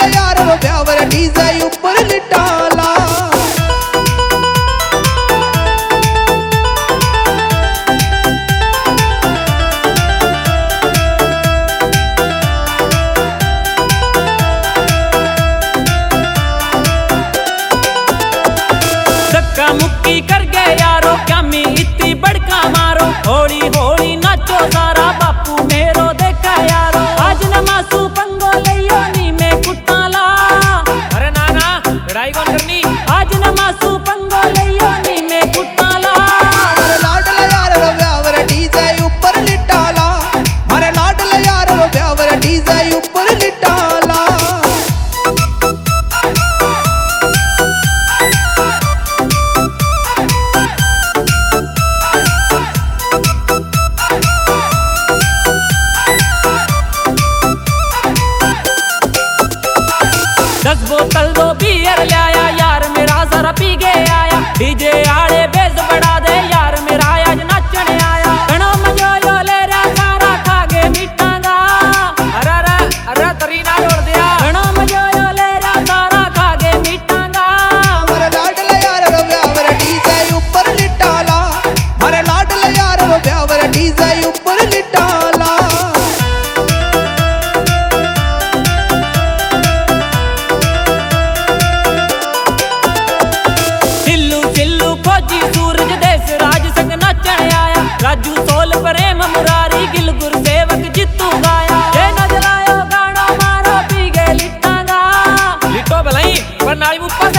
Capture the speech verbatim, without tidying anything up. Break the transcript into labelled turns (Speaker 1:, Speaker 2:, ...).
Speaker 1: यार रो ब्यावर डीजे ऊपर लिटाला।
Speaker 2: मुक्की कर गए यारो क्या मी इतनी बड़का मारो, होली होली नाचो सारा बापू मेरो देखा यारो। आज न मासू पंगो लियो नी में कुटाला, अरे ना ना लड़ाई कौन करनी, आज न मासू पंगो लियो नी में कुटाला।
Speaker 1: मारे लाडला यार रो ब्यावर डीजे ऊपर लिटाला, मारे लाडला यार रो ब्यावर डीजे ऊपर लिटाला।
Speaker 2: दस बोतल दो बियर लाया यार मेरा जरा पी के आया, डीजे आड़े बेस बढ़ा दे यार मेरा आज नाचने आया। घणो मजो यो ले रहा सारा खागे मीठांगा, अरे अरे अरे तरी ना जोड़ दिया। घणो मजो यो ले रहा सारा खागे मीठांगा।
Speaker 1: मारे लाडला यार रो ब्यावर डीजे ऊपर लिटाला, मारे लाडला यार रो ब्यावर डीजे ऊपर लिटाला।
Speaker 2: सूरज देश राज संग नाचने आया, राजू सोल प्रेम मुरारी गिल गुर सेवक जितू गाया। जे न जलायो गाना मारो पी गए लिटांगा, लिटो भलाई पर नाली मुप्पा